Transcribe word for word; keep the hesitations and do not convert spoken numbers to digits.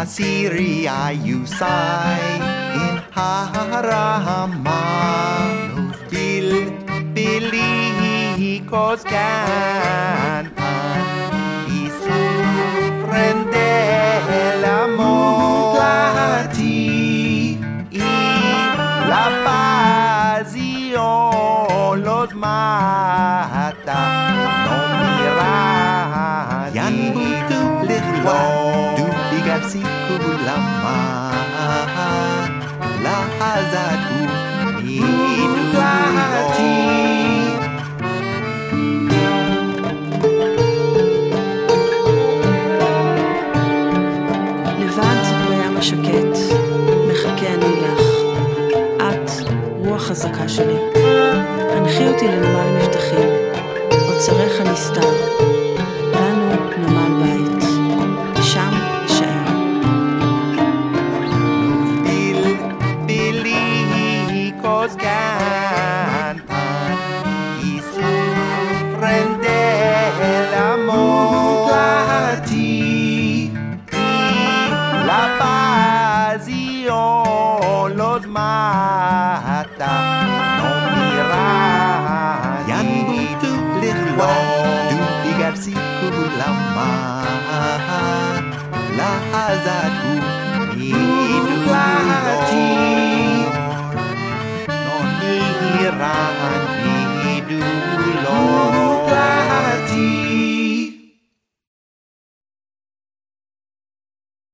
Syria you sigh in Harama Nos bil bilikos kan Isu frente la molati y la pasión los mata no miran yan butu lihwa du bigarsi kulama la hazatu minulati לבד בים השקט מחכה אני לך את רוח חזקה שלי הנחי אותי לנמל מבטחים אוצרך הנסתר לנו נמל בית שם נשאר bil bilikos kan y su frente la molati y la pasión los mata no miran yan butu lihwa du bigarsi kulama la hazatu